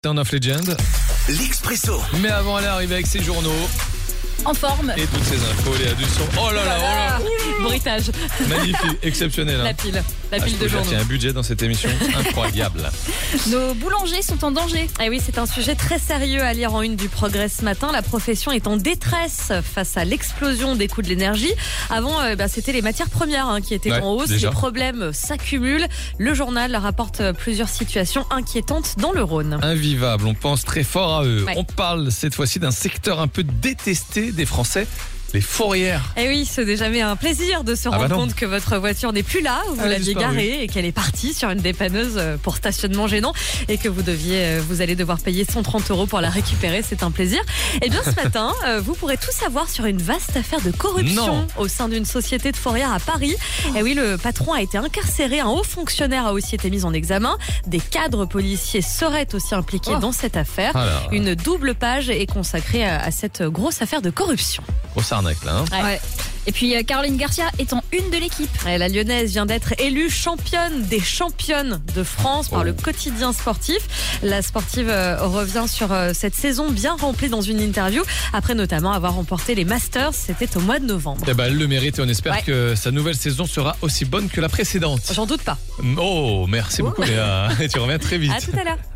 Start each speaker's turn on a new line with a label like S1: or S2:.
S1: Turn of Legend.
S2: L'Expresso.
S1: Mais avant, elle est arrivée avec ses journaux
S3: En forme.
S1: et toutes ses infos, Léa Dusson. Oh là là, oh là.
S3: Bruitage.
S1: Magnifique, exceptionnel. Hein.
S3: La pile
S1: Je
S3: de
S1: peux dire
S3: journaux.
S1: qu'il y a un budget dans cette émission incroyable.
S3: Nos boulangers sont en danger. Eh oui, c'est un sujet très sérieux à lire en une du Progrès ce matin. La profession est en détresse face à l'explosion des coûts de l'énergie. Avant, c'était les matières premières qui étaient en hausse.
S1: déjà.
S3: Les problèmes s'accumulent. Le journal rapporte plusieurs situations inquiétantes dans le Rhône.
S1: Invivable, on pense très fort à eux.
S3: Ouais.
S1: On parle cette fois-ci d'un secteur un peu détesté des Français, les fourrières.
S3: Eh oui, ce n'est jamais un plaisir de se rendre
S1: non.
S3: compte que votre voiture n'est plus là, où vous l'aviez
S1: disparu.
S3: garée et qu'elle est partie sur une dépanneuse pour stationnement gênant et que vous allez devoir payer 130 € pour la récupérer. C'est un plaisir. Eh bien, ce matin, vous pourrez tout savoir sur une vaste affaire de corruption
S1: Non.
S3: au sein d'une société de fourrières à Paris. Eh oui, le patron a été incarcéré, un haut fonctionnaire a aussi été mis en examen. Des cadres policiers seraient aussi impliqués dans cette affaire.
S1: Alors,
S3: Une double page est consacrée à cette grosse affaire de corruption.
S1: grosse arnaque là. Hein.
S3: Ouais.
S4: Et puis Caroline Garcia est en une de l'équipe.
S3: Ouais, la Lyonnaise vient d'être élue championne des championnes de France par le quotidien sportif. La sportive revient sur cette saison bien remplie dans une interview, après notamment avoir remporté les Masters, c'était au mois de novembre.
S1: Eh ben, elle le mérite et on espère
S3: Ouais.
S1: que sa nouvelle saison sera aussi bonne que la précédente.
S3: J'en doute pas.
S1: Oh, merci beaucoup Léa. Et tu reviens très vite.
S3: À tout à l'heure.